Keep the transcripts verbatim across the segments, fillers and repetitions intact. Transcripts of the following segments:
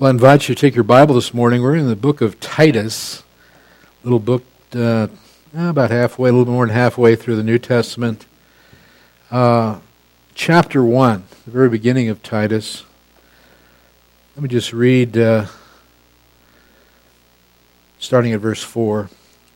Well, I invite you to take your Bible this morning. We're in the book of Titus, little book uh, about halfway, a little more than halfway through the New Testament. Uh, chapter one, the very beginning of Titus. Let me just read, uh, starting at verse four.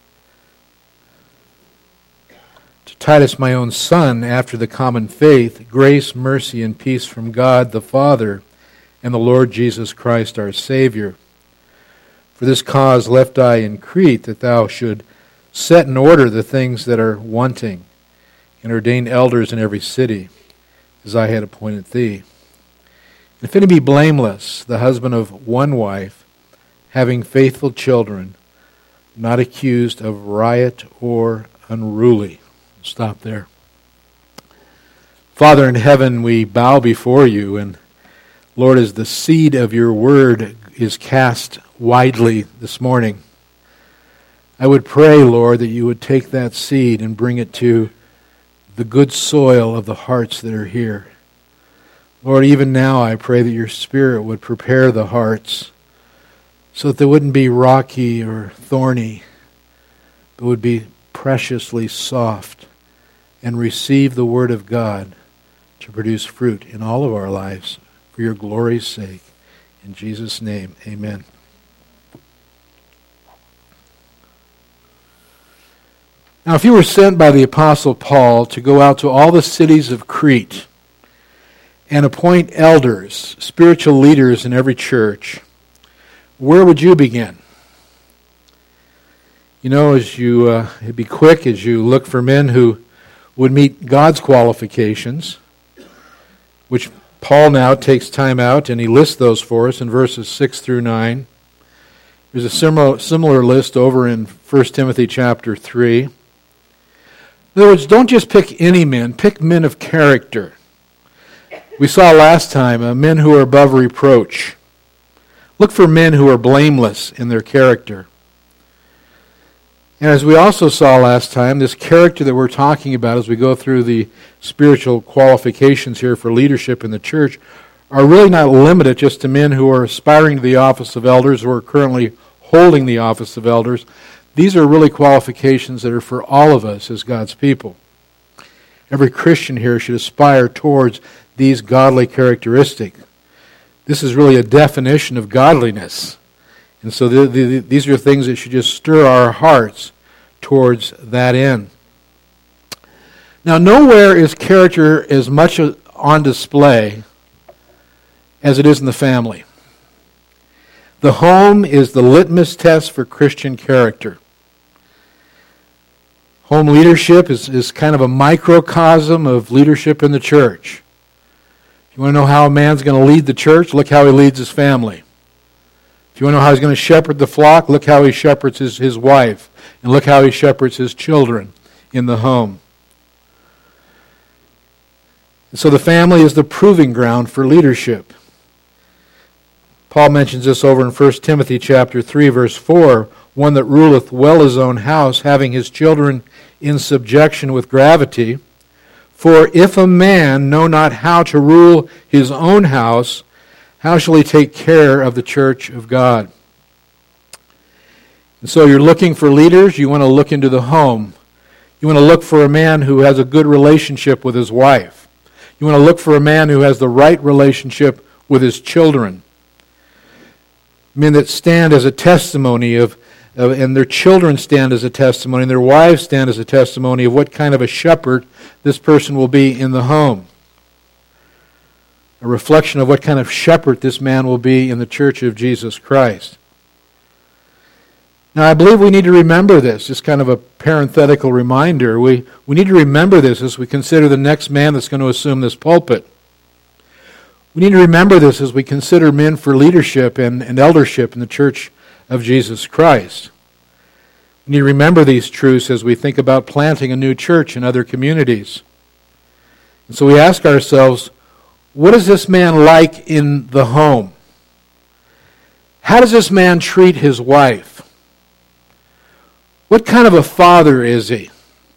To Titus, my own son, after the common faith, grace, mercy, and peace from God the Father and the Lord Jesus Christ our Savior. For this cause left I in Crete, that thou should set in order the things that are wanting, and ordain elders in every city, as I had appointed thee. If any be blameless, the husband of one wife, having faithful children, not accused of riot or unruly. Stop there. Father in heaven, we bow before you, and Lord, as the seed of your word is cast widely this morning, I would pray, Lord, that you would take that seed and bring it to the good soil of the hearts that are here. Lord, even now I pray that your Spirit would prepare the hearts so that they wouldn't be rocky or thorny, but would be preciously soft and receive the word of God to produce fruit in all of our lives. For your glory's sake. In Jesus' name, amen. Now, if you were sent by the Apostle Paul to go out to all the cities of Crete and appoint elders, spiritual leaders in every church, where would you begin? You know, as you, uh, it'd be quick as you look for men who would meet God's qualifications, which Paul now takes time out and he lists those for us in verses six through nine. There's a similar, similar list over in First Timothy chapter three. In other words, don't just pick any men, pick men of character. We saw last time uh, men who are above reproach. Look for men who are blameless in their character. And as we also saw last time, this character that we're talking about as we go through the spiritual qualifications here for leadership in the church are really not limited just to men who are aspiring to the office of elders or are currently holding the office of elders. These are really qualifications that are for all of us as God's people. Every Christian here should aspire towards these godly characteristics. This is really a definition of godliness. And so the, the, these are things that should just stir our hearts towards that end. Now, nowhere is character as much on display as it is in the family. The home is the litmus test for Christian character. Home leadership is, is kind of a microcosm of leadership in the church. If you want to know how a man's going to lead the church, look how he leads his family. If you want to know how he's going to shepherd the flock, look how he shepherds his, his wife. And look how he shepherds his children in the home. And so the family is the proving ground for leadership. Paul mentions this over in First Timothy chapter three, verse four. One that ruleth well his own house, having his children in subjection with gravity. For if a man know not how to rule his own house, how shall he take care of the church of God? And so you're looking for leaders, you want to look into the home. You want to look for a man who has a good relationship with his wife. You want to look for a man who has the right relationship with his children. Men that stand as a testimony of, of and their children stand as a testimony, and their wives stand as a testimony of what kind of a shepherd this person will be in the home. A reflection of what kind of shepherd this man will be in the church of Jesus Christ. Now, I believe we need to remember this, just kind of a parenthetical reminder. We, we need to remember this as we consider the next man that's going to assume this pulpit. We need to remember this as we consider men for leadership and, and eldership in the church of Jesus Christ. We need to remember these truths as we think about planting a new church in other communities. And so we ask ourselves, what is this man like in the home? How does this man treat his wife? What kind of a father is he?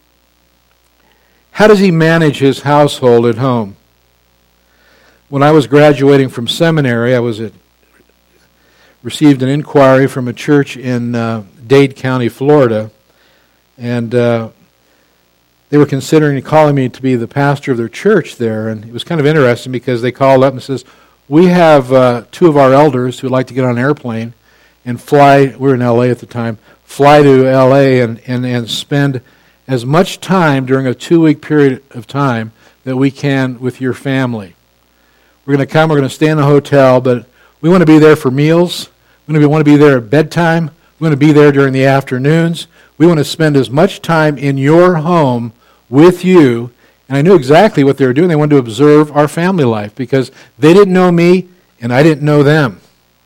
How does he manage his household at home? When I was graduating from seminary, I was at received an inquiry from a church in uh, Dade County, Florida, and uh, they were considering calling me to be the pastor of their church there. And it was kind of interesting because they called up and says, we have uh, two of our elders who'd like to get on an airplane and fly, we were in L A at the time, fly to L A and, and, and spend as much time during a two-week period of time that we can with your family. We're going to come, we're going to stay in a hotel, but we want to be there for meals. We want to be there at bedtime. We want to be there during the afternoons. We want to spend as much time in your home with you. And I knew exactly what they were doing. They wanted to observe our family life because they didn't know me and I didn't know them.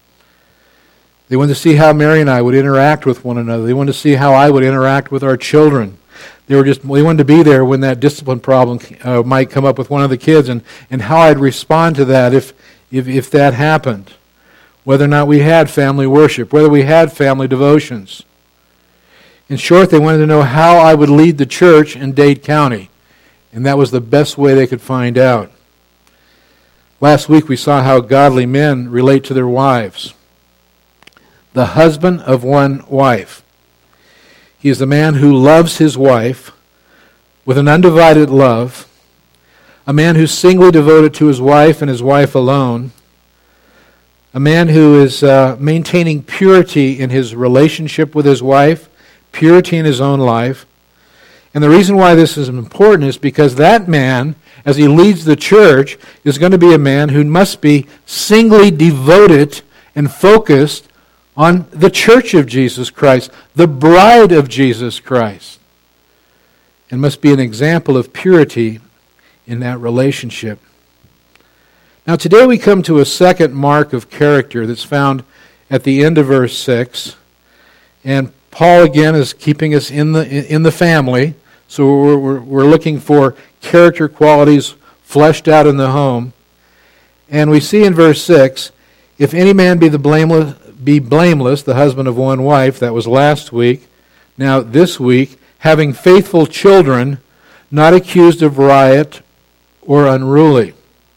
They wanted to see how Mary and I would interact with one another. They wanted to see how I would interact with our children. They were just they wanted to be there when that discipline problem uh, might come up with one of the kids, and, and how I'd respond to that if, if if that happened. Whether or not we had family worship, whether we had family devotions. In short, they wanted to know how I would lead the church in Dade County, and that was the best way they could find out. Last week we saw how godly men relate to their wives. The husband of one wife. He is the man who loves his wife with an undivided love, a man who's singly devoted to his wife and his wife alone, a man who is uh, maintaining purity in his relationship with his wife, purity in his own life. And the reason why this is important is because that man, as he leads the church, is going to be a man who must be singly devoted and focused on the church of Jesus Christ, the bride of Jesus Christ, and must be an example of purity in that relationship. Now today we come to a second mark of character that's found at the end of verse six, and Paul again is keeping us in the in the family, so we're, we're, we're looking for character qualities fleshed out in the home. And we see in verse six, if any man be the blameless be blameless, the husband of one wife, that was last week. Now this week, having faithful children, not accused of riot or unruly.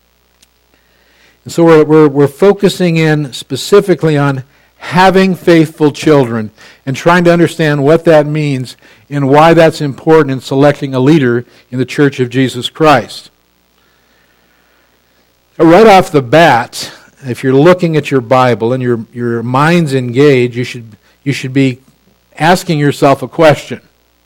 And so we're, we're, we're focusing in specifically on having faithful children and trying to understand what that means and why that's important in selecting a leader in the Church of Jesus Christ. Right off the bat, if you're looking at your Bible and your your mind's engaged, you should you should be asking yourself a question.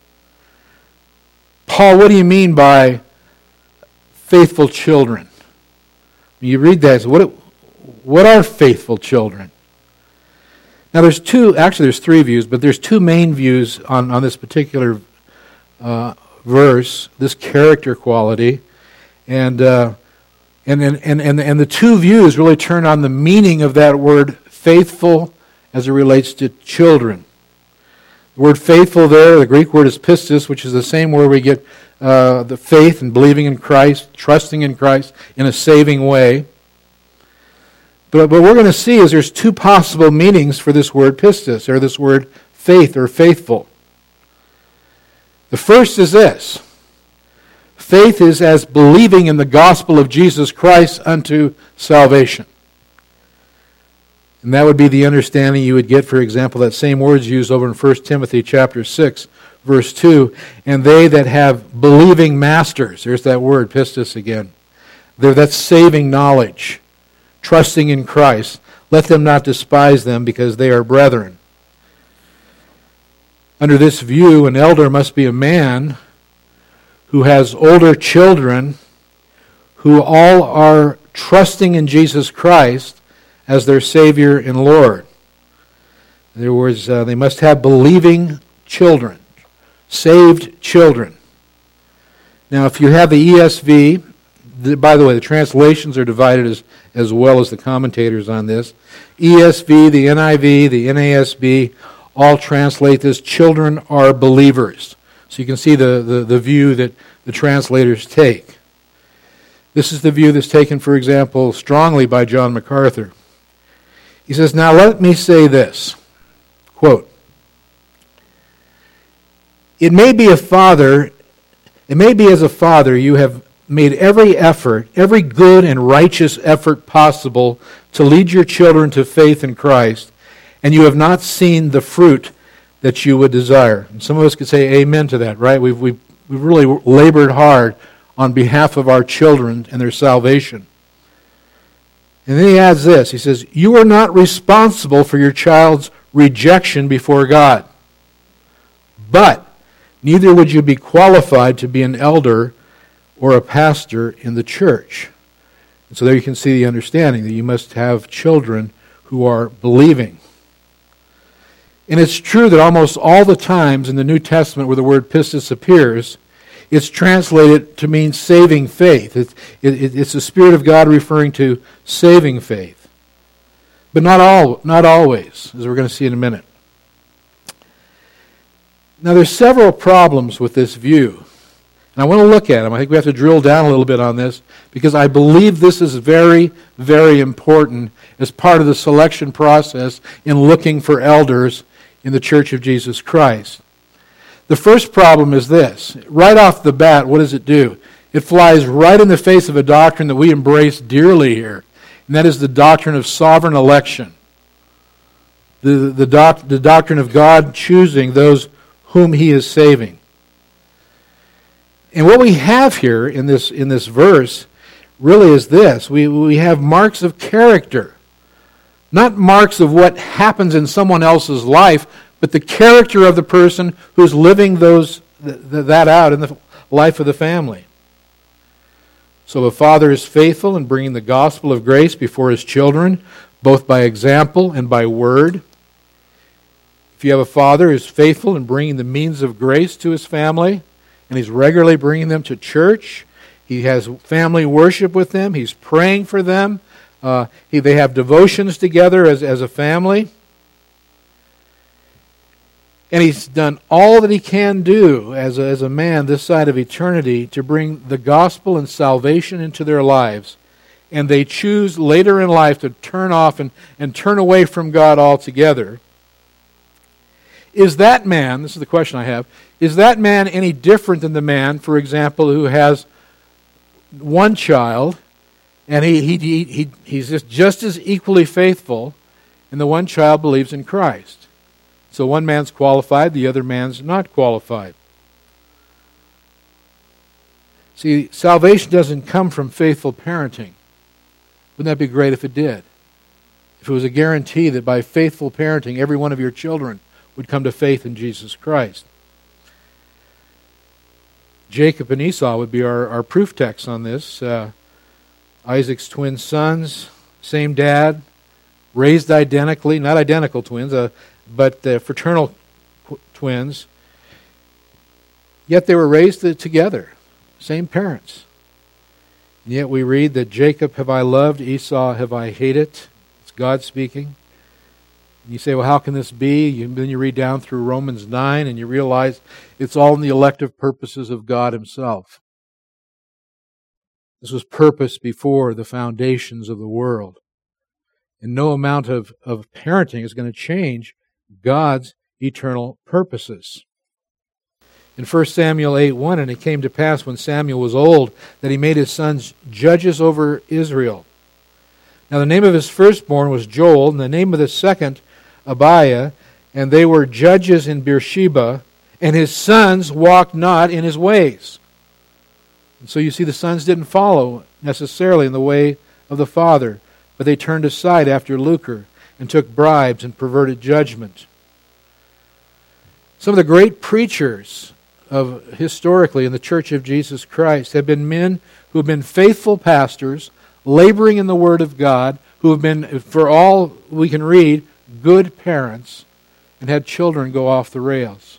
Paul, what do you mean by faithful children? You read that, what what are faithful children? Now there's two, actually there's three views, but there's two main views on, on this particular uh, verse, this character quality, and uh, And, and, and, and the two views really turn on the meaning of that word faithful as it relates to children. The word faithful there, the Greek word is pistis, which is the same word we get uh, the faith and believing in Christ, trusting in Christ in a saving way. But what we're going to see is there's two possible meanings for this word pistis, or this word faith or faithful. The first is this. Faith is as believing in the gospel of Jesus Christ unto salvation. And that would be the understanding you would get, for example, that same words used over in First Timothy chapter six, verse two. And they that have believing masters, there's that word, pistis again. They're that saving knowledge, trusting in Christ. Let them not despise them because they are brethren. Under this view, an elder must be a man who has older children who all are trusting in Jesus Christ as their Savior and Lord. In other words, uh, they must have believing children, saved children. Now, if you have the E S V, the, by the way, the translations are divided as, as well as the commentators on this. E S V, the N I V, the N A S B, all translate this, children are believers. So you can see the, the, the view that the translators take. This is the view that's taken, for example, strongly by John MacArthur. He says, now let me say this, quote, it may be a father, it may be as a father you have made every effort, every good and righteous effort possible to lead your children to faith in Christ, and you have not seen the fruit that you would desire. And some of us could say amen to that, right? We've, we've, we've really labored hard on behalf of our children and their salvation. And then he adds this. He says, you are not responsible for your child's rejection before God, but neither would you be qualified to be an elder or a pastor in the church. And so there you can see the understanding that you must have children who are believing. And it's true that almost all the times in the New Testament where the word pistis appears, it's translated to mean saving faith. It's, it, it's the Spirit of God referring to saving faith. But not all, not always, as we're going to see in a minute. Now there's several problems with this view. And I want to look at them. I think we have to drill down a little bit on this because I believe this is very, very important as part of the selection process in looking for elders in the Church of Jesus Christ. The first problem is this. Right off the bat, what does it do? It flies right in the face of a doctrine that we embrace dearly here, and that is the doctrine of sovereign election. The, the, doc, the doctrine of God choosing those whom He is saving. And what we have here in this, in this verse really is this. We, we have marks of character. Not marks of what happens in someone else's life, but the character of the person who's living those that out in the life of the family. So a father is faithful in bringing the gospel of grace before his children, both by example and by word. If you have a father who is faithful in bringing the means of grace to his family, and he's regularly bringing them to church, he has family worship with them, he's praying for them, Uh, he, they have devotions together as, as a family. And he's done all that he can do as a, as a man this side of eternity to bring the gospel and salvation into their lives. And they choose later in life to turn off and, and turn away from God altogether. Is that man, this is the question I have, is that man any different than the man, for example, who has one child, and he, he, he, he, he's just, just as equally faithful, and the one child believes in Christ? So one man's qualified, the other man's not qualified. See, salvation doesn't come from faithful parenting. Wouldn't that be great if it did? If it was a guarantee that by faithful parenting, every one of your children would come to faith in Jesus Christ. Jacob and Esau would be our, our proof text on this. Uh, Isaac's twin sons, same dad, raised identically, not identical twins, uh, but uh, fraternal qu- twins. Yet they were raised together, same parents. And yet we read that Jacob have I loved, Esau have I hated. It's God speaking. And you say, well, how can this be? You, then you read down through Romans nine and you realize it's all in the elective purposes of God Himself. This was purposed before the foundations of the world. And no amount of, of parenting is going to change God's eternal purposes. In First Samuel eight one, and it came to pass when Samuel was old that he made his sons judges over Israel. Now the name of his firstborn was Joel, and the name of the second Abiah, and they were judges in Beersheba, and his sons walked not in his ways. And so you see the sons didn't follow necessarily in the way of the father, but they turned aside after lucre and took bribes and perverted judgment. Some of the great preachers of historically in the Church of Jesus Christ have been men who have been faithful pastors, laboring in the Word of God, who have been, for all we can read, good parents, and had children go off the rails.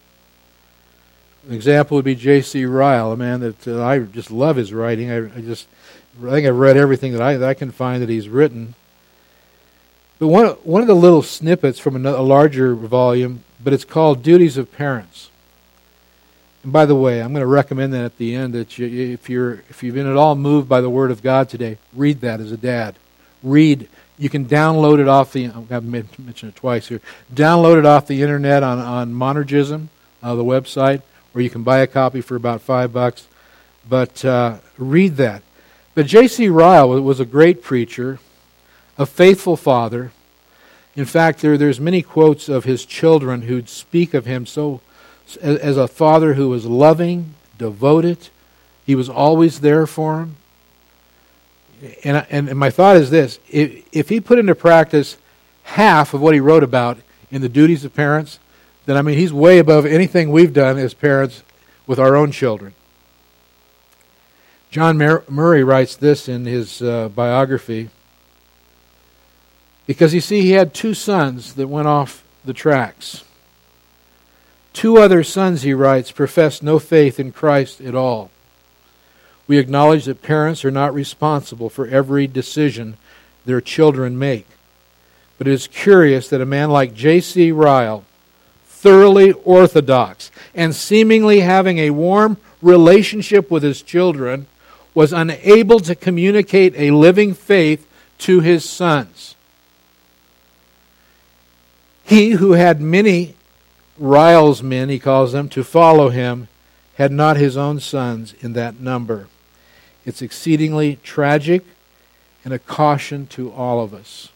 An example would be J C Ryle, a man that uh, I just love his writing. I, I just, I think I've read everything that I, that I can find that he's written. But one one of the little snippets from a, a larger volume, but it's called Duties of Parents. And by the way, I'm going to recommend that at the end that you, if you're if you've been at all moved by the Word of God today, read that as a dad. Read. You can download it off the. I've mentioned it twice here. Download it off the internet on on Monergism, uh, the website, or you can buy a copy for about five bucks. But uh, read that. But J C Ryle was a great preacher, a faithful father. In fact, there, there's many quotes of his children who speak of him so as, as a father who was loving, devoted. He was always there for them. And, and, and my thought is this: if, if he put into practice half of what he wrote about in the duties of parents, then I mean he's way above anything we've done as parents with our own children. John Mur- Murray writes this in his uh, biography, because you see, he had two sons that went off the tracks. Two other sons, he writes, professed no faith in Christ at all. We acknowledge that parents are not responsible for every decision their children make. But it is curious that a man like J C Ryle, thoroughly orthodox and seemingly having a warm relationship with his children, was unable to communicate a living faith to his sons. He who had many Ryle's men, he calls them, to follow him, had not his own sons in that number. It's exceedingly tragic and a caution to all of us.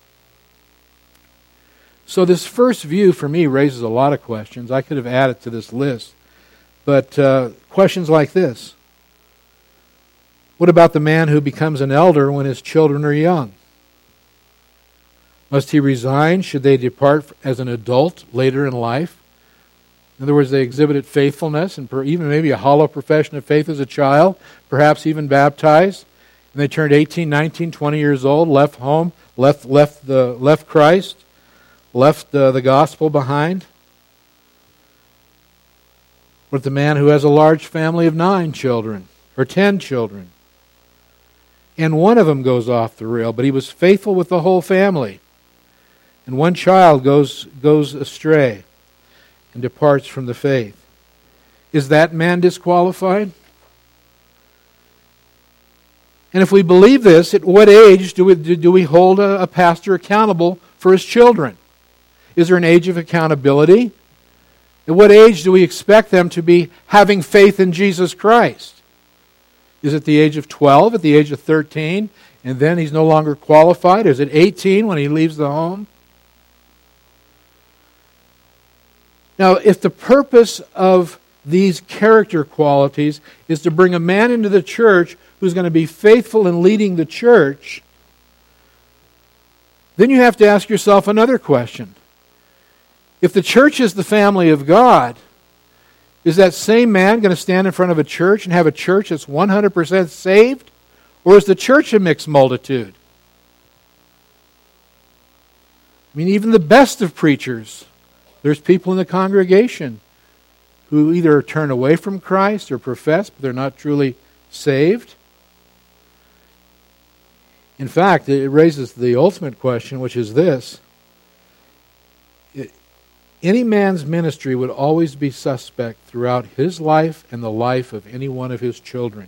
So this first view for me raises a lot of questions. I could have added to this list. But uh, questions like this. What about the man who becomes an elder when his children are young? Must he resign? Should they depart as an adult later in life? In other words, they exhibited faithfulness and even maybe a hollow profession of faith as a child, perhaps even baptized. And they turned eighteen, nineteen, twenty years old, left home, left left the left Christ, left uh, the gospel behind. What the man who has a large family of nine children or ten children? And one of them goes off the rail, but he was faithful with the whole family. And one child goes goes astray and departs from the faith. Is that man disqualified? And if we believe this, at what age do we, do we hold a, a pastor accountable for his children? Is there an age of accountability? At what age do we expect them to be having faith in Jesus Christ? Is it the age of twelve, at the age of thirteen, and then he's no longer qualified? Is it eighteen when he leaves the home? Now, if the purpose of these character qualities is to bring a man into the church who's going to be faithful in leading the church, then you have to ask yourself another question. If the church is the family of God, is that same man going to stand in front of a church and have a church that's one hundred percent saved? Or is the church a mixed multitude? I mean, even the best of preachers, there's people in the congregation who either turn away from Christ or profess, but they're not truly saved. In fact, it raises the ultimate question, which is this. Any man's ministry would always be suspect throughout his life and the life of any one of his children.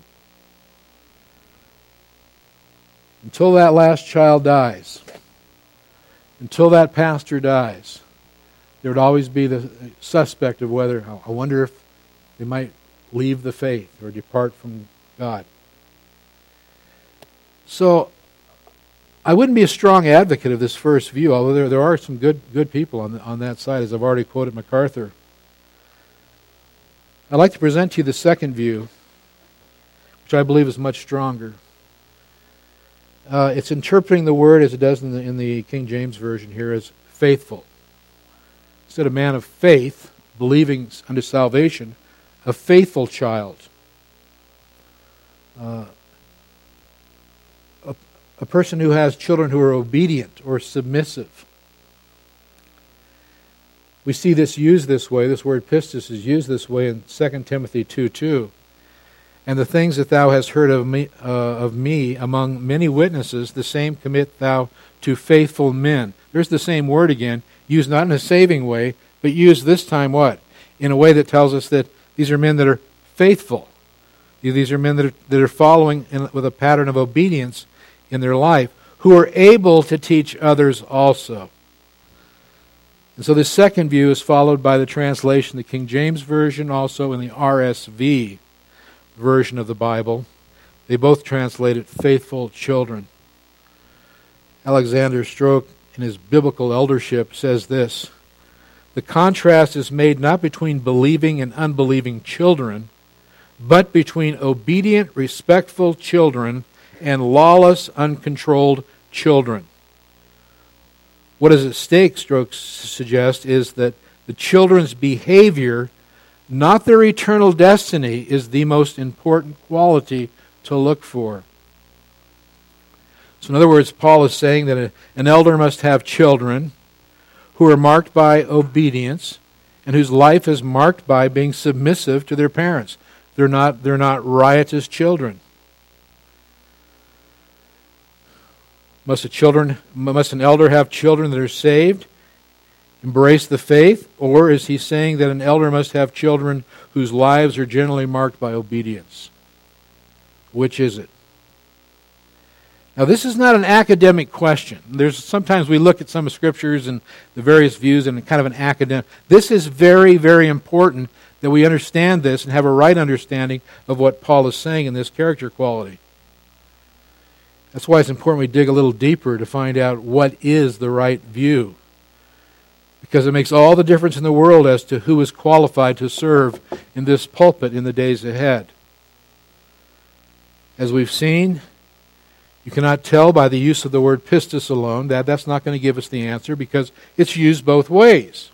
Until that last child dies, until that pastor dies, there would always be the suspect of whether, I wonder if they might leave the faith or depart from God. So, I wouldn't be a strong advocate of this first view, although there, there are some good good people on, the, on that side, as I've already quoted MacArthur. I'd like to present to you the second view, which I believe is much stronger. Uh, it's interpreting the word as it does in the, in the King James Version here as faithful. Instead of man of faith, believing unto salvation, a faithful child. Uh, a, a person who has children who are obedient or submissive. We see this used this way. This word pistis is used this way in Second Timothy two two. And the things that thou hast heard of me, uh, of me among many witnesses, the same commit thou to faithful men. There's the same word again, used not in a saving way, but used this time what? In a way that tells us that these are men that are faithful. These are men that are, that are following in, with a pattern of obedience in their life, who are able to teach others also. And so this second view is followed by the translation, the King James Version, also in the R S V version of the Bible. They both translate it faithful children. Alexander Stroke in his biblical eldership, says this: the contrast is made not between believing and unbelieving children, but between obedient, respectful children and lawless, uncontrolled children. What is at stake, Strokes suggests, is that the children's behavior, not their eternal destiny, is the most important quality to look for. So in other words, Paul is saying that a, an elder must have children who are marked by obedience and whose life is marked by being submissive to their parents. They're not, they're not riotous children. Must a children, must an elder have children that are saved, embrace the faith, or is he saying that an elder must have children whose lives are generally marked by obedience? Which is it? Now, this is not an academic question. There's sometimes we look at some of Scriptures and the various views and kind of an academic. This is very, very important that we understand this and have a right understanding of what Paul is saying in this character quality. That's why it's important we dig a little deeper to find out what is the right view. Because it makes all the difference in the world as to who is qualified to serve in this pulpit in the days ahead. As we've seen, you cannot tell by the use of the word pistis alone. That, that's not going to give us the answer because it's used both ways.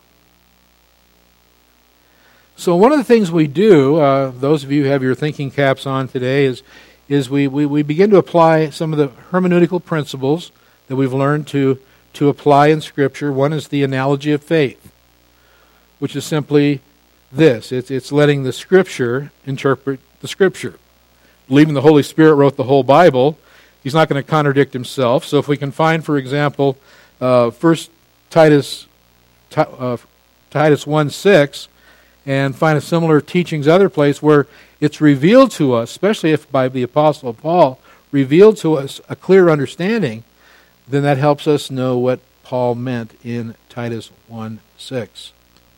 So one of the things we do, uh, those of you who have your thinking caps on today, is is we, we, we begin to apply some of the hermeneutical principles that we've learned to, to apply in Scripture. One is the analogy of faith, which is simply this. It's, it's letting the Scripture interpret the Scripture. Believing the Holy Spirit wrote the whole Bible, he's not going to contradict himself. So if we can find, for example, uh, First Titus, uh, Titus one six, and find a similar teachings other place where it's revealed to us, especially if by the Apostle Paul, revealed to us a clear understanding, then that helps us know what Paul meant in Titus one six.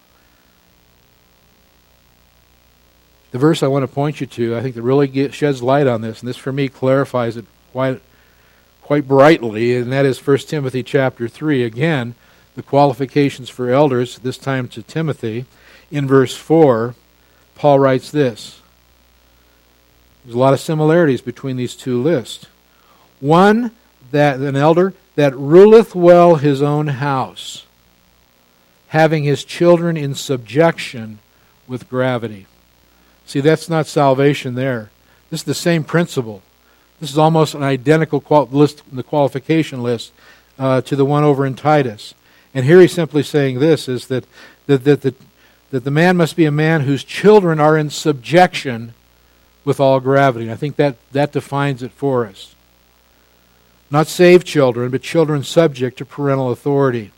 The verse I want to point you to, I think that really get, sheds light on this, and this for me clarifies it quite, quite brightly, and that is First Timothy chapter three. Again, the qualifications for elders, this time to Timothy. In verse four, Paul writes this. There's a lot of similarities between these two lists. One, that an elder that ruleth well his own house, having his children in subjection with gravity. See, that's not salvation there. This is the same principle. This is almost an identical qual- list, the qualification list, uh, to the one over in Titus. And here he's simply saying this, is that, that, that, that, that the man must be a man whose children are in subjection with all gravity. And I think that, that defines it for us. Not saved children, but children subject to parental authority.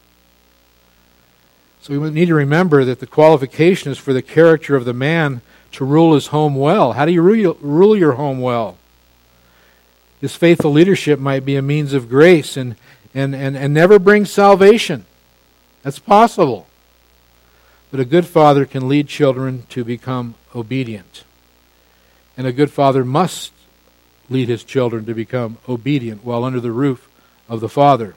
So we need to remember that the qualification is for the character of the man to rule his home well. How do you rule your home well? His faithful leadership might be a means of grace and, and, and, and never bring salvation. That's possible. But a good father can lead children to become obedient. And a good father must lead his children to become obedient while under the roof of the Father.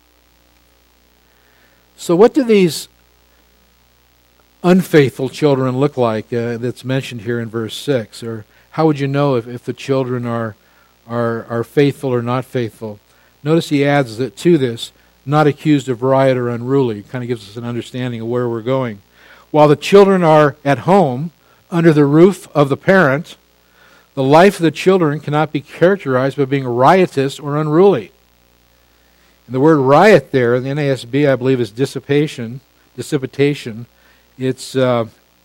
So what do these unfaithful children look like uh, that's mentioned here in verse six? Or how would you know if, if the children are, are, are faithful or not faithful? Notice he adds that to this, not accused of riot or unruly. Kind of gives us an understanding of where we're going. While the children are at home, under the roof of the parent, the life of the children cannot be characterized by being riotous or unruly. And the word riot there in the N A S B, I believe, is dissipation, dissipitation. It's uh,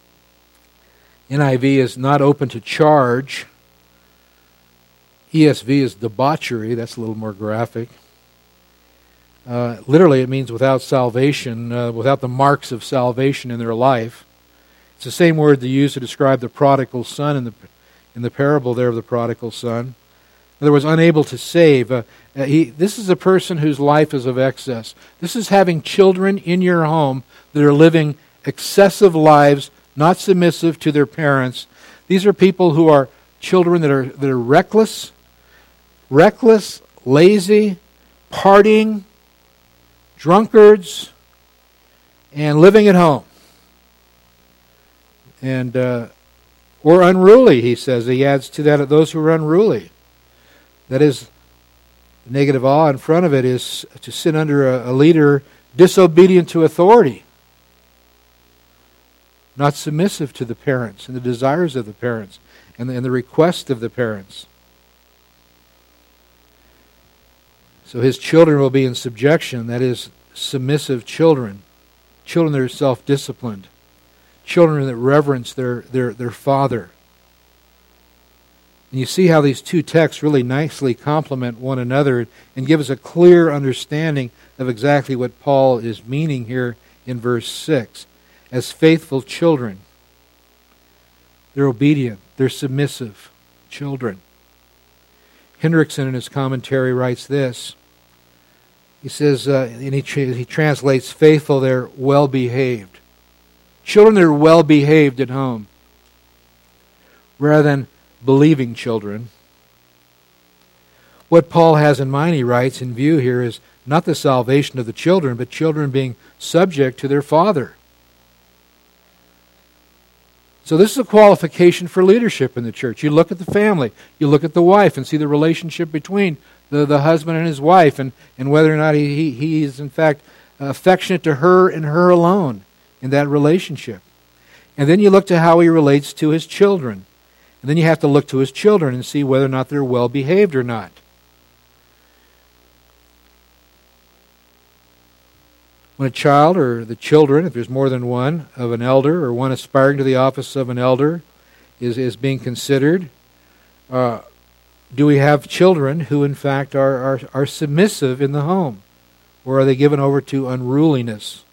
N I V is not open to charge. E S V is debauchery. That's a little more graphic. Uh, literally, it means without salvation, uh, without the marks of salvation in their life. It's the same word they use to describe the prodigal son in the in the parable there of the prodigal son. In other words, unable to save. Uh, he, this is a person whose life is of excess. This is having children in your home that are living excessive lives, not submissive to their parents. These are people who are children that are that are reckless, reckless, lazy, partying, drunkards, and living at home. And uh, or unruly, he says. He adds to that those who are unruly. That is, negative awe in front of it is to sit under a, a leader disobedient to authority, not submissive to the parents and the desires of the parents and the, and the request of the parents. So his children will be in subjection, that is, submissive children, children that are self-disciplined, children that reverence their, their, their father. And you see how these two texts really nicely complement one another and give us a clear understanding of exactly what Paul is meaning here in verse six. As faithful children, they're obedient, they're submissive children. Hendrickson in his commentary writes this. He says, uh, and he, tra- he translates faithful, they're well-behaved. Children that are well-behaved at home, rather than believing children. What Paul has in mind, he writes, in view here is not the salvation of the children, but children being subject to their father. So this is a qualification for leadership in the church. You look at the family, you look at the wife and see the relationship between the, the husband and his wife, and, and whether or not he, he, he is in fact affectionate to her and her alone in that relationship. And then you look to how he relates to his children. And then you have to look to his children and see whether or not they're well behaved or not. When a child or the children, if there's more than one, of an elder or one aspiring to the office of an elder is, is being considered, uh, do we have children who in fact are, are, are submissive in the home? Or are they given over to unruliness?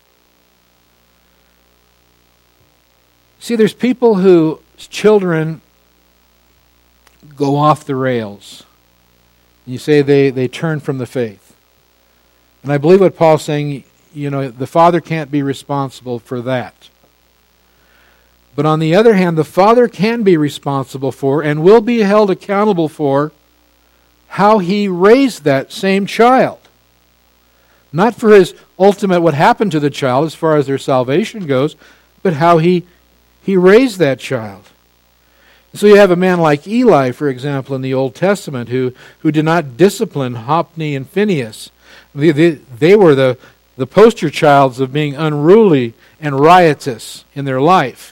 See, there's people whose children go off the rails. You say they, they turn from the faith. And I believe what Paul's saying, you know, the father can't be responsible for that. But on the other hand, the father can be responsible for and will be held accountable for how he raised that same child. Not for his ultimate what happened to the child as far as their salvation goes, but how he, he raised that child. So you have a man like Eli, for example, in the Old Testament, who, who did not discipline Hophni and Phinehas. They, they, they were the, the poster childs of being unruly and riotous in their life.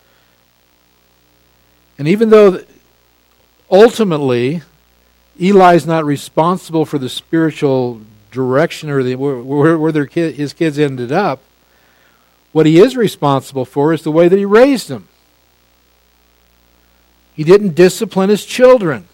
And even though ultimately Eli's not responsible for the spiritual direction or the, where, where their kid, his kids ended up, what he is responsible for is the way that he raised them. He didn't discipline his children.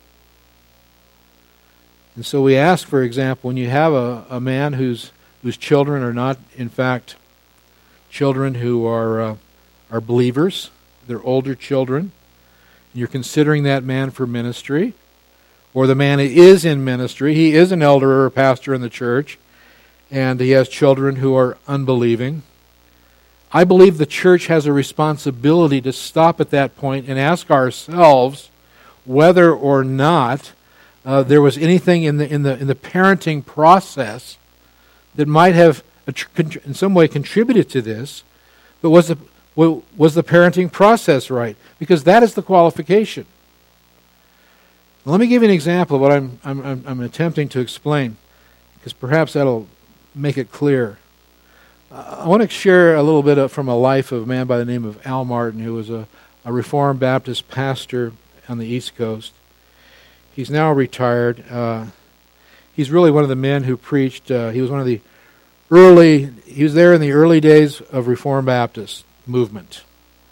And so we ask, for example, when you have a, a man whose whose children are not, in fact, children who are uh, are believers, they're older children, and you're considering that man for ministry, or the man is in ministry, he is an elder or a pastor in the church, and he has children who are unbelieving, I believe the church has a responsibility to stop at that point and ask ourselves whether or not uh, there was anything in the in the in the parenting process that might have in some way contributed to this. But was the was the parenting process right? Because that is the qualification. Now, let me give you an example of what I'm I'm I'm attempting to explain, because perhaps that'll make it clear. I want to share a little bit of, from a life of a man by the name of Al Martin, who was a, a Reformed Baptist pastor on the East Coast. He's now retired. Uh, he's really one of the men who preached. Uh, he was one of the early, he was there in the early days of Reformed Baptist movement.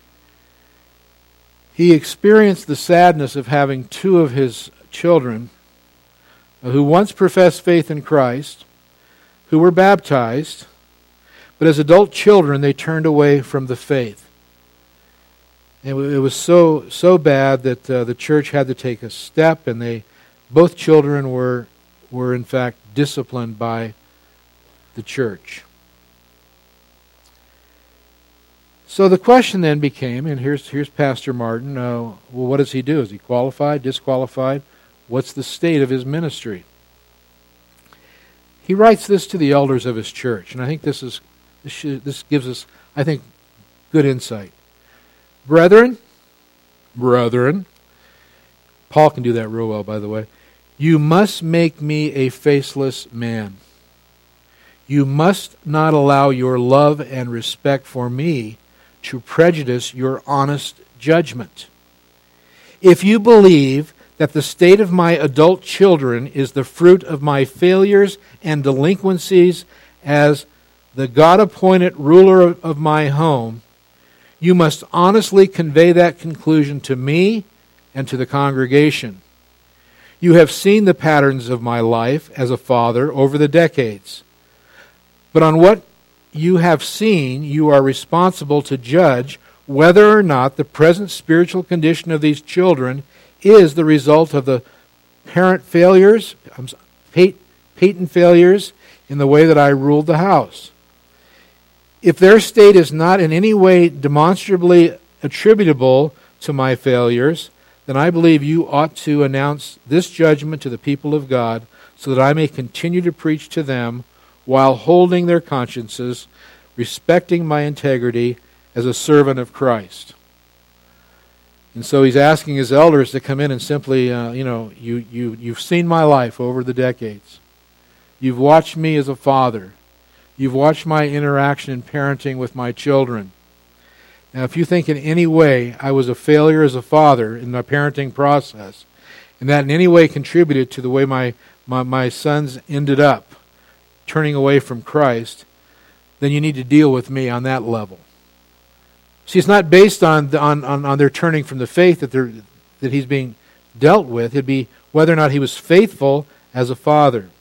He experienced the sadness of having two of his children uh, who once professed faith in Christ, who were baptized, but as adult children, they turned away from the faith. And it was so so bad that uh, the church had to take a step, and they both children were were in fact disciplined by the church. So the question then became, and here's here's Pastor Martin. Uh, well, what does he do? Is he qualified? Disqualified? What's the state of his ministry? he writes this to the elders of his church, and I think this is this, should, this gives us, I think, good insight. Brethren, brethren, Paul can do that real well, by the way. You must make me a faceless man. You must not allow your love and respect for me to prejudice your honest judgment. If you believe that the state of my adult children is the fruit of my failures and delinquencies as the God-appointed ruler of my home, you must honestly convey that conclusion to me and to the congregation. You have seen the patterns of my life as a father over the decades. But on what you have seen, you are responsible to judge whether or not the present spiritual condition of these children is the result of the parent failures, patent failures in the way that I ruled the house. If their state is not in any way demonstrably attributable to my failures, then I believe you ought to announce this judgment to the people of God so that I may continue to preach to them while holding their consciences, respecting my integrity as a servant of Christ. And so he's asking his elders to come in and simply, uh, you know, you, you, you've seen my life over the decades. You've watched me as a father. You've watched my interaction in parenting with my children. Now, if you think in any way I was a failure as a father in my parenting process, and that in any way contributed to the way my, my, my sons ended up turning away from Christ, then you need to deal with me on that level. See, it's not based on, on, on, on their turning from the faith that, they're, that he's being dealt with. It'd be whether or not he was faithful as a father.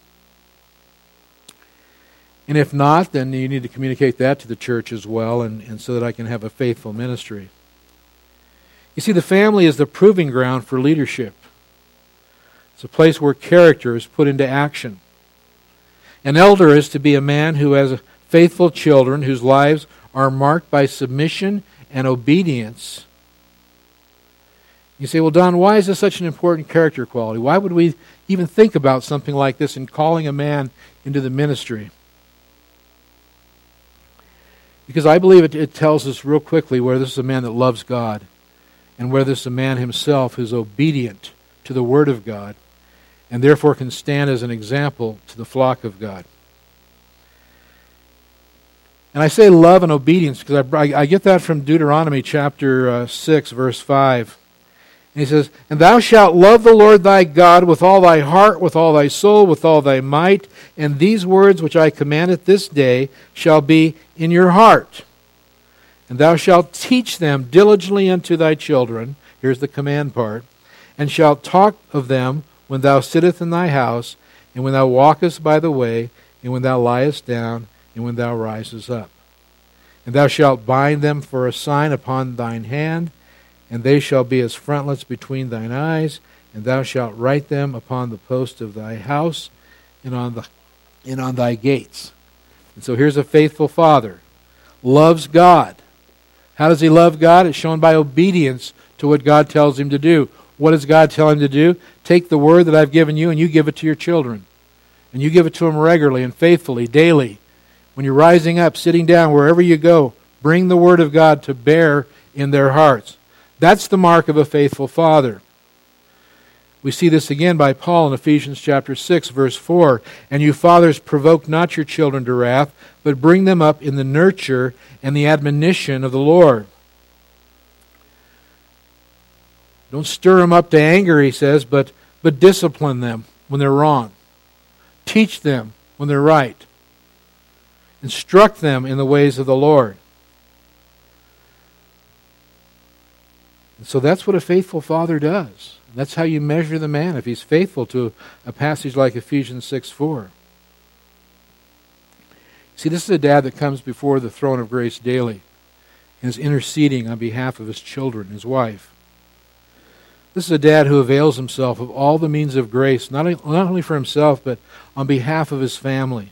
And if not, then you need to communicate that to the church as well, and, and so that I can have a faithful ministry. You see, the family is the proving ground for leadership. It's a place where character is put into action. An elder is to be a man who has faithful children whose lives are marked by submission and obedience. You say, well, Don, why is this such an important character quality? Why would we even think about something like this in calling a man into the ministry? Because I believe it, it tells us real quickly whether this is a man that loves God and whether this is a man himself who's obedient to the Word of God and therefore can stand as an example to the flock of God. And I say love and obedience because I, I get that from Deuteronomy chapter uh, six, verse five. And he says, and thou shalt love the Lord thy God with all thy heart, with all thy soul, with all thy might, and these words which I commandeth this day shall be in your heart. And thou shalt teach them diligently unto thy children, here's the command part, and shalt talk of them when thou sittest in thy house, and when thou walkest by the way, and when thou liest down, and when thou risest up. And thou shalt bind them for a sign upon thine hand, and they shall be as frontlets between thine eyes, and thou shalt write them upon the post of thy house and on the and on thy gates. And so here's a faithful father. Loves God. How does he love God? It's shown by obedience to what God tells him to do. What does God tell him to do? Take the word that I've given you and you give it to your children. And you give it to them regularly and faithfully, daily. When you're rising up, sitting down, wherever you go, bring the word of God to bear in their hearts. That's the mark of a faithful father. We see this again by Paul in Ephesians chapter six, verse four. And you fathers, provoke not your children to wrath, but bring them up in the nurture and the admonition of the Lord. Don't stir them up to anger, he says, but, but discipline them when they're wrong. Teach them when they're right. Instruct them in the ways of the Lord. And so that's what a faithful father does. That's how you measure the man, if he's faithful to a passage like Ephesians six four. See, this is a dad that comes before the throne of grace daily and is interceding on behalf of his children, his wife. This is a dad who avails himself of all the means of grace, not, not only for himself, but on behalf of his family.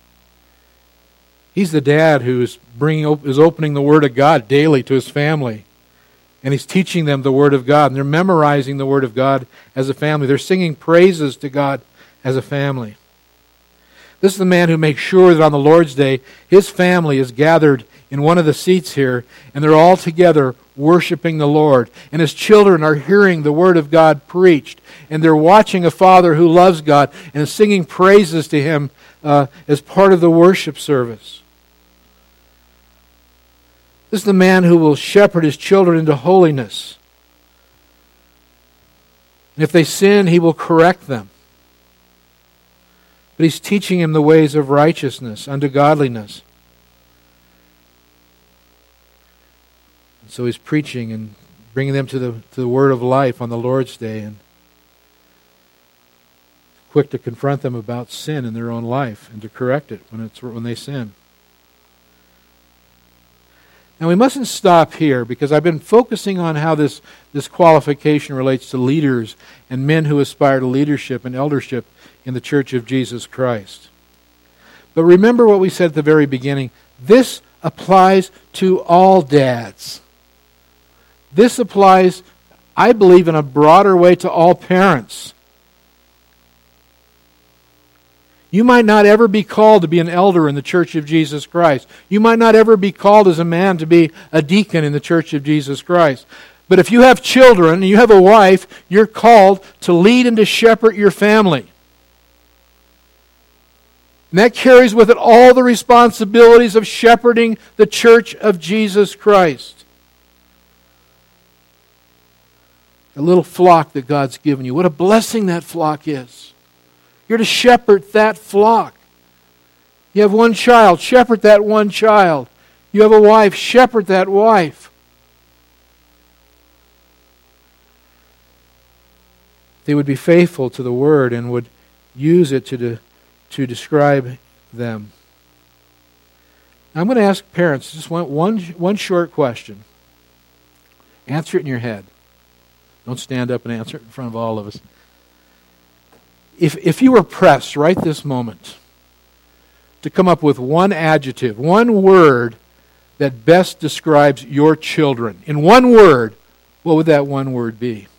He's the dad who is, bringing, is opening the Word of God daily to his family. And he's teaching them the Word of God. And they're memorizing the Word of God as a family. They're singing praises to God as a family. This is the man who makes sure that on the Lord's Day, his family is gathered in one of the seats here, and they're all together worshiping the Lord. And his children are hearing the Word of God preached, and they're watching a father who loves God and is singing praises to Him uh, as part of the worship service. This is the man who will shepherd his children into holiness. And if they sin, he will correct them. But he's teaching him the ways of righteousness unto godliness. And so he's preaching and bringing them to the to the word of life on the Lord's Day, and quick to confront them about sin in their own life and to correct it when it's when they sin. Now we mustn't stop here, because I've been focusing on how this, this qualification relates to leaders and men who aspire to leadership and eldership in the Church of Jesus Christ. But remember what we said at the very beginning. This applies to all dads. This applies, I believe, in a broader way to all parents. You might not ever be called to be an elder in the Church of Jesus Christ. You might not ever be called as a man to be a deacon in the Church of Jesus Christ. But if you have children and you have a wife, you're called to lead and to shepherd your family. And that carries with it all the responsibilities of shepherding the Church of Jesus Christ. A little flock that God's given you. What a blessing that flock is. You're to shepherd that flock. You have one child, shepherd that one child. You have a wife, shepherd that wife. They would be faithful to the Word and would use it to, de- to describe them. Now, I'm going to ask parents just one, one, one short question. Answer it in your head. Don't stand up and answer it in front of all of us. If if you were pressed right this moment to come up with one adjective, one word that best describes your children, in one word, what would that one word be?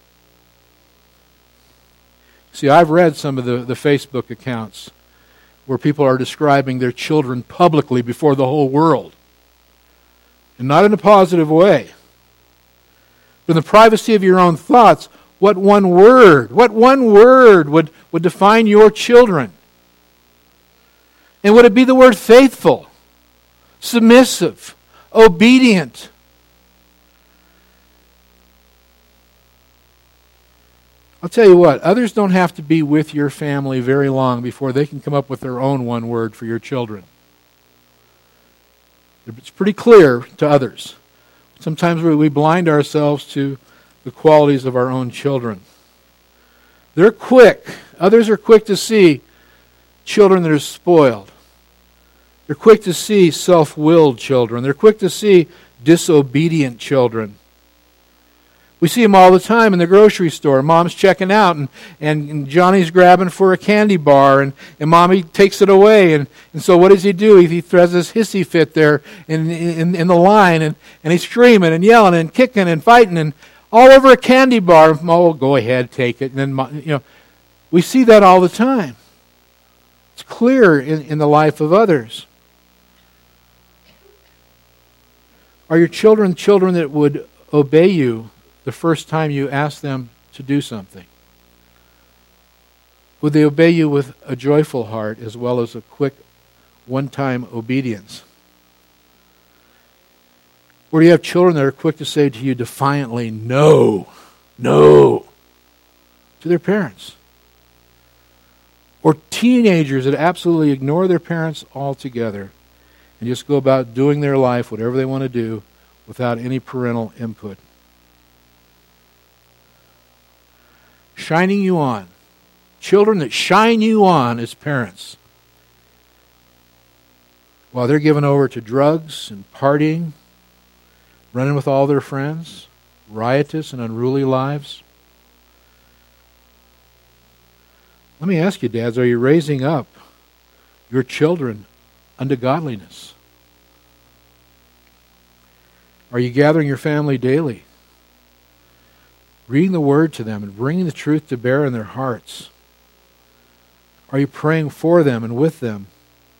See, I've read some of the, the Facebook accounts where people are describing their children publicly before the whole world. And not in a positive way. But in the privacy of your own thoughts, what one word, what one word would, would define your children? And would it be the word faithful, submissive, obedient? I'll tell you what, others don't have to be with your family very long before they can come up with their own one word for your children. It's pretty clear to others. Sometimes we blind ourselves to the qualities of our own children. They're quick. Others are quick to see children that are spoiled. They're quick to see self-willed children. They're quick to see disobedient children. We see them all the time in the grocery store. Mom's checking out, and, and, and Johnny's grabbing for a candy bar, and, and Mommy takes it away. And, and so what does he do? He, he throws this hissy fit there in, in, in the line, and, and he's screaming and yelling and kicking and fighting and all over a candy bar. Oh, go ahead, take it. And then, you know, we see that all the time. It's clear in, in the life of others. Are your children children that would obey you the first time you ask them to do something? Would they obey you with a joyful heart as well as a quick one-time obedience? Or do you have children that are quick to say to you defiantly, no, no, to their parents? Or teenagers that absolutely ignore their parents altogether and just go about doing their life, whatever they want to do, without any parental input? Shining you on. Children that shine you on as parents, while they're given over to drugs and partying, running with all their friends, riotous and unruly lives. Let me ask you, dads, are you raising up your children unto godliness? Are you gathering your family daily, reading the Word to them and bringing the truth to bear in their hearts? Are you praying for them and with them?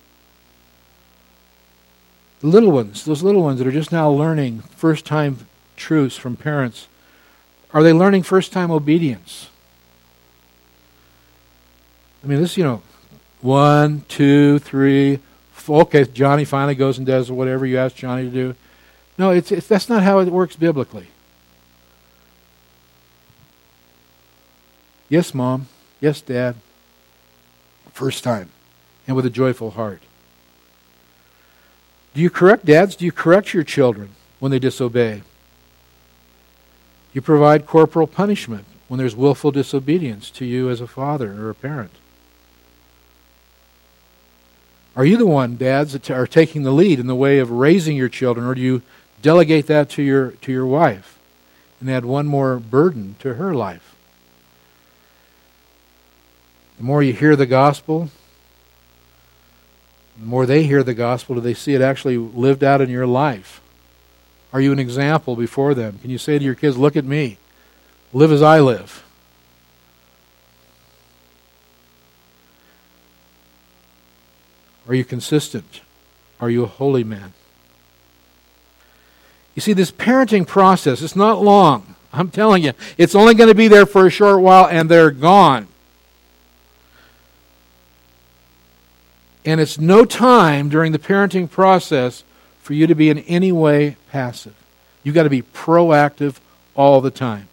The little ones, those little ones that are just now learning first-time truths from parents, are they learning first-time obedience? I mean, this, you know, one, two, three, four, okay, Johnny finally goes and does whatever you ask Johnny to do. No, it's, it's that's not how it works biblically. Yes, Mom. Yes, Dad. First time. And with a joyful heart. Do you correct, dads? Do you correct your children when they disobey? You provide corporal punishment when there's willful disobedience to you as a father or a parent. Are you the one, dads, that are taking the lead in the way of raising your children, or do you delegate that to your to your wife and add one more burden to her life? The more you hear the gospel, the more they hear the gospel, do they see it actually lived out in your life? Are you an example before them? Can you say to your kids, look at me, live as I live? Are you consistent? Are you a holy man? You see, this parenting process, it's not long. I'm telling you, it's only going to be there for a short while and they're gone. And it's no time during the parenting process for you to be in any way passive. You've got to be proactive all the time.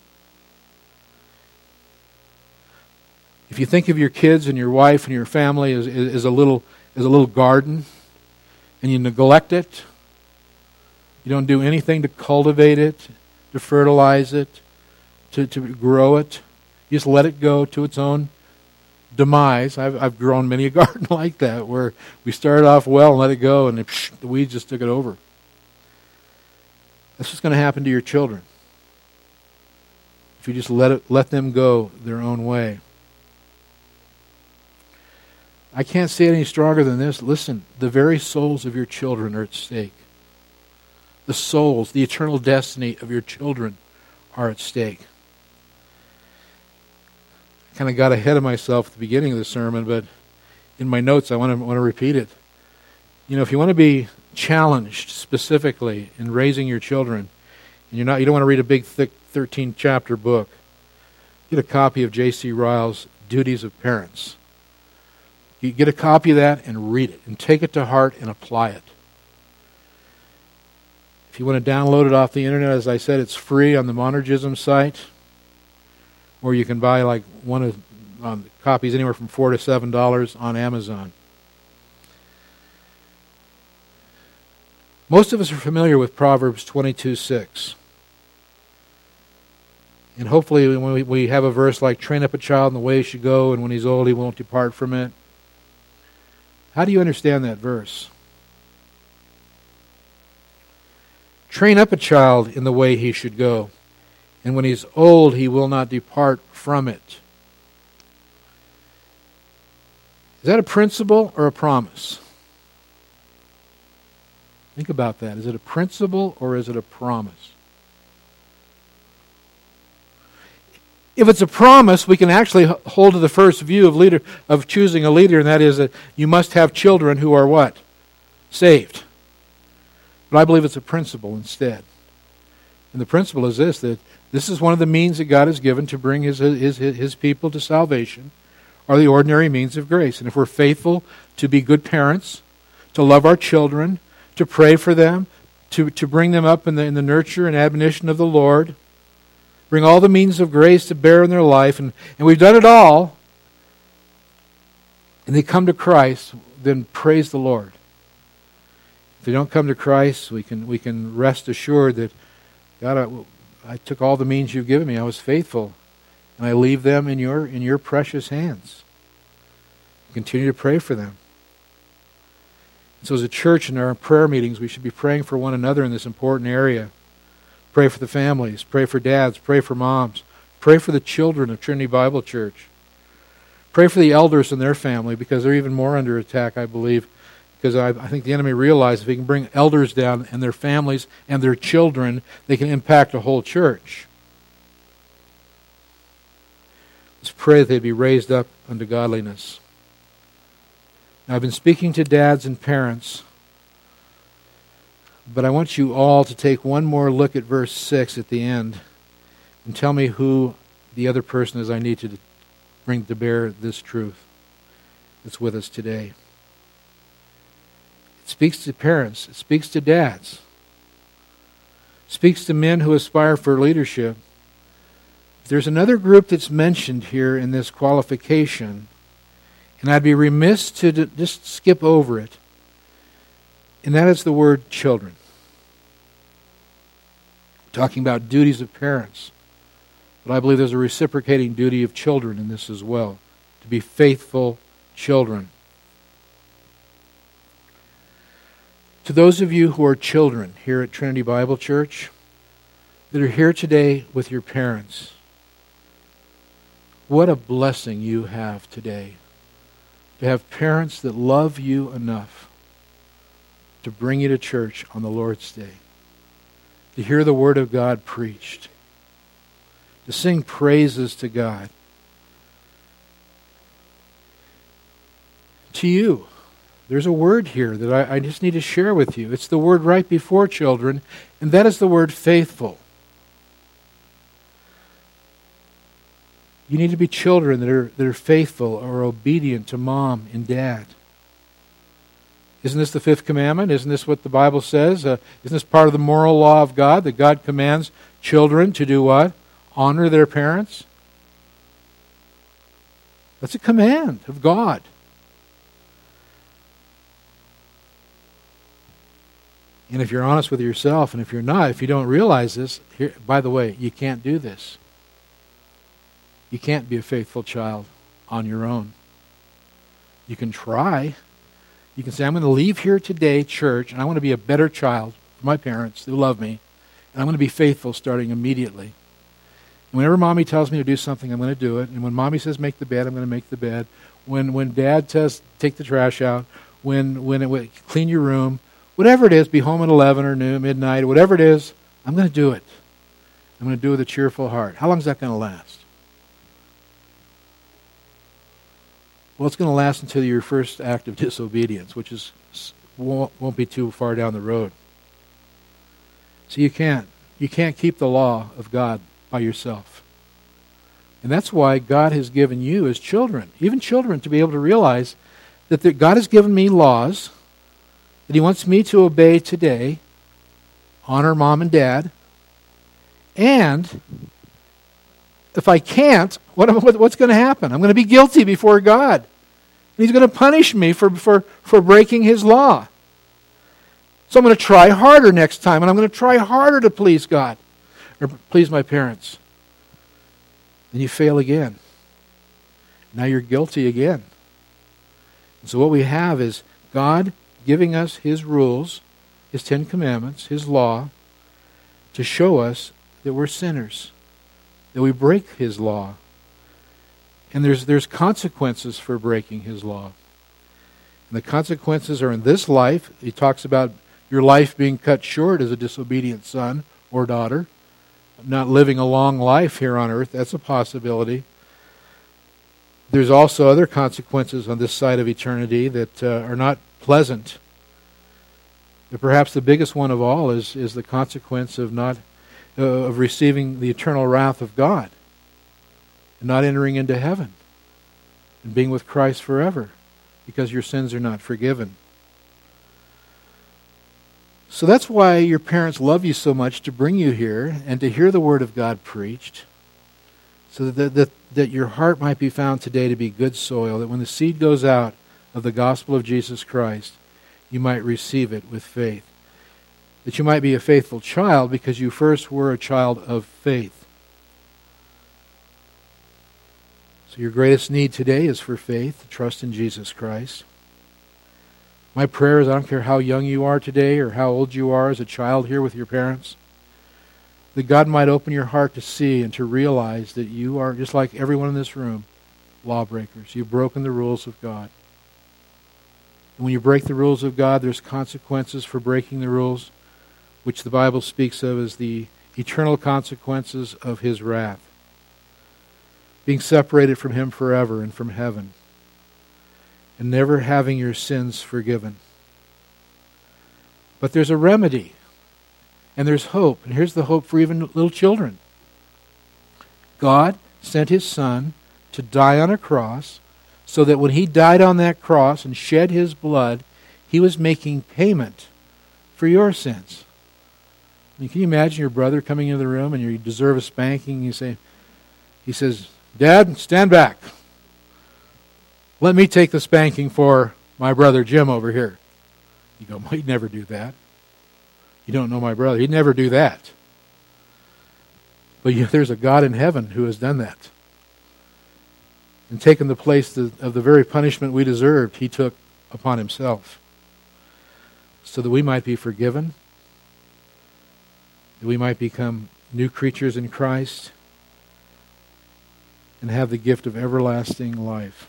If you think of your kids and your wife and your family as, as, a little, as a little garden, and you neglect it, you don't do anything to cultivate it, to fertilize it, to, to grow it, you just let it go to its own demise. I've, I've grown many a garden like that, where we started off well and let it go, and it, psh, the weeds just took it over. That's what's going to happen to your children if you just let it, let them go their own way. I can't say it any stronger than this. Listen, the very souls of your children are at stake. The souls, the eternal destiny of your children are at stake. Kind of got ahead of myself at the beginning of the sermon, but in my notes I want to want to repeat it. You know, if you want to be challenged specifically in raising your children, and you're not, you don't want to read a big, thick, thirteen chapter book, get a copy of J C Ryle's Duties of Parents. You get a copy of that and read it, and take it to heart and apply it. If you want to download it off the internet, as I said, it's free on the Monergism site. Or you can buy like one of um, copies anywhere from four to seven dollars on Amazon. Most of us are familiar with Proverbs twenty-two six, and hopefully, when we, we have a verse like "Train up a child in the way he should go, and when he's old, he won't depart from it." How do you understand that verse? Train up a child in the way he should go, and when he's old, he will not depart from it. Is that a principle or a promise? Think about that. Is it a principle or is it a promise? If it's a promise, we can actually hold to the first view of leader of choosing a leader, and that is that you must have children who are what? Saved. But I believe it's a principle instead. And the principle is this, that this is one of the means that God has given to bring his, his, his people to salvation, are the ordinary means of grace. And if we're faithful to be good parents, to love our children, to pray for them, to, to bring them up in the, in the nurture and admonition of the Lord, bring all the means of grace to bear in their life, and, and we've done it all, and they come to Christ, then praise the Lord. If they don't come to Christ, we can we can rest assured that, God, I, I took all the means you've given me. I was faithful, and I leave them in your in your precious hands. Continue to pray for them. So as a church in our prayer meetings, we should be praying for one another in this important area. Pray for the families. Pray for dads. Pray for moms. Pray for the children of Trinity Bible Church. Pray for the elders and their family, because they're even more under attack, I believe, because I, I think the enemy realizes if he can bring elders down and their families and their children, they can impact a whole church. Let's pray that they'd be raised up unto godliness. Now, I've been speaking to dads and parents, but I want you all to take one more look at verse six at the end and tell me who the other person is I need to bring to bear this truth that's with us today. It speaks to parents. It speaks to dads. It speaks to men who aspire for leadership. There's another group that's mentioned here in this qualification, and I'd be remiss to d- just skip over it, and that is the word children. Talking about duties of parents. But I believe there's a reciprocating duty of children in this as well, to be faithful children. To those of you who are children here at Trinity Bible Church, that are here today with your parents, what a blessing you have today to have parents that love you enough to bring you to church on the Lord's Day, to hear the Word of God preached, to sing praises to God. To you, there's a word here that I, I just need to share with you. It's the word right before children, and that is the word faithful. You need to be children that are, that are faithful or obedient to mom and dad. Isn't this the fifth commandment? Isn't this what the Bible says? Uh, isn't this part of the moral law of God, that God commands children to do what? Honor their parents? That's a command of God. And if you're honest with yourself, and if you're not, if you don't realize this, here, by the way, you can't do this. You can't be a faithful child on your own. You can try. You can say, I'm going to leave here today, church, and I want to be a better child for my parents who love me, and I'm going to be faithful starting immediately. And whenever mommy tells me to do something, I'm going to do it. And when mommy says make the bed, I'm going to make the bed. When when dad says take the trash out, when when it clean your room, whatever it is, be home at eleven or noon, midnight, or whatever it is, I'm going to do it. I'm going to do it with a cheerful heart. How long is that going to last? Well, it's going to last until your first act of disobedience, which is won't, won't be too far down the road. So you can't. You can't keep the law of God by yourself. And that's why God has given you as children, even children, to be able to realize that the, God has given me laws that He wants me to obey today, honor mom and dad, and if I can't, what, what's going to happen? I'm going to be guilty before God. He's going to punish me for, for, for breaking His law. So I'm going to try harder next time, and I'm going to try harder to please God, or please my parents. Then you fail again. Now you're guilty again. And so what we have is God giving us His rules, His Ten Commandments, His law, to show us that we're sinners, that we break His law. And there's there's consequences for breaking His law. And the consequences are in this life. He talks about your life being cut short as a disobedient son or daughter, not living a long life here on earth. That's a possibility. There's also other consequences on this side of eternity that uh, are not pleasant. But perhaps the biggest one of all is, is the consequence of not uh, of receiving the eternal wrath of God and not entering into heaven and being with Christ forever because your sins are not forgiven. So that's why your parents love you so much, to bring you here and to hear the Word of God preached, so that, that, that your heart might be found today to be good soil, that when the seed goes out of the gospel of Jesus Christ, you might receive it with faith. That you might be a faithful child because you first were a child of faith. So your greatest need today is for faith, to trust in Jesus Christ. My prayer is, I don't care how young you are today or how old you are as a child here with your parents, that God might open your heart to see and to realize that you are, just like everyone in this room, lawbreakers. You've broken the rules of God. And when you break the rules of God, there's consequences for breaking the rules, which the Bible speaks of as the eternal consequences of His wrath. Being separated from Him forever and from heaven. and never having your sins forgiven. But there's a remedy, and there's hope. And here's the hope for even little children. God sent His Son to die on a cross so that when He died on that cross and shed His blood, He was making payment for your sins. I mean, can you imagine your brother coming into the room and you deserve a spanking and you say, he says, "Dad, stand back. Let me take the spanking for my brother Jim over here." You go, "He'd never do that. You don't know my brother. He'd never do that." But you, there's a God in heaven who has done that. And taken the place of the very punishment we deserved, He took upon Himself. So that we might be forgiven, that we might become new creatures in Christ, and have the gift of everlasting life.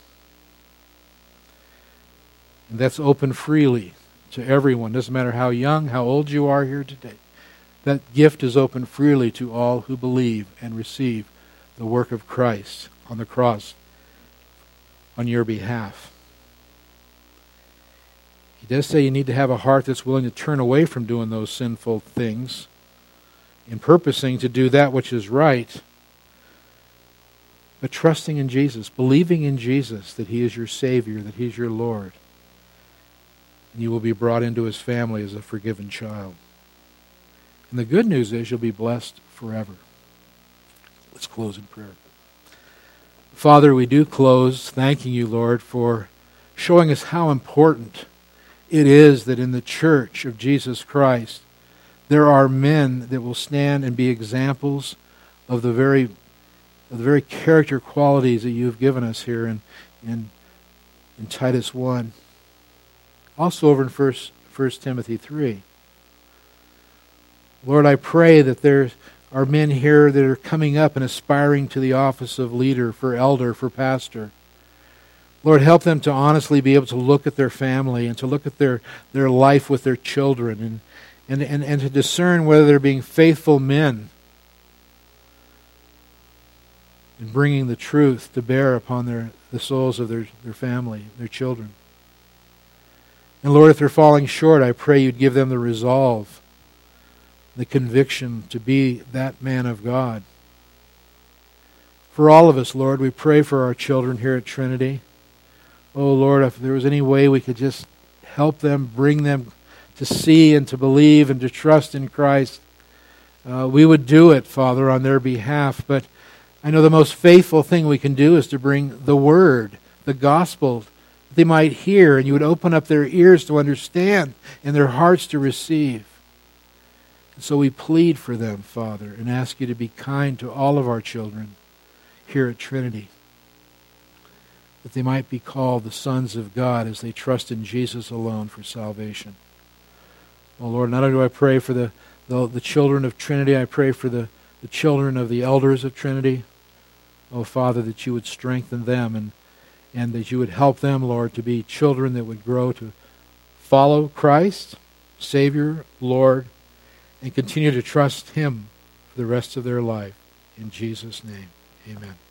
And that's open freely to everyone. Doesn't matter how young, how old you are here today. That gift is open freely to all who believe and receive the work of Christ on the cross on your behalf. He does say you need to have a heart that's willing to turn away from doing those sinful things and purposing to do that which is right, but trusting in Jesus, believing in Jesus that He is your Savior, that He's your Lord. And you will be brought into His family as a forgiven child. And the good news is you'll be blessed forever. Let's close in prayer. Father, we do close thanking You, Lord, for showing us how important it is that in the church of Jesus Christ there are men that will stand and be examples of the very, of the very character qualities that You've given us here in, in, in Titus one. Also over in First Timothy three. Lord, I pray that there are men here that are coming up and aspiring to the office of leader, for elder, for pastor. Lord, help them to honestly be able to look at their family and to look at their, their life with their children and, and, and, and to discern whether they're being faithful men in bringing the truth to bear upon their, the souls of their, their family, their children. And Lord, if they're falling short, I pray You'd give them the resolve, the conviction to be that man of God. For all of us, Lord, we pray for our children here at Trinity. Oh, Lord, if there was any way we could just help them, bring them to see and to believe and to trust in Christ, uh, we would do it, Father, on their behalf. But I know the most faithful thing we can do is to bring the Word, the gospel, that they might hear, and You would open up their ears to understand and their hearts to receive. And so we plead for them, Father, and ask You to be kind to all of our children here at Trinity, that they might be called the sons of God as they trust in Jesus alone for salvation. Oh, Lord, not only do I pray for the, the, the children of Trinity, I pray for the, the children of the elders of Trinity. Oh, Father, that You would strengthen them and, and that You would help them, Lord, to be children that would grow to follow Christ, Savior, Lord, and continue to trust Him for the rest of their life. In Jesus' name, amen.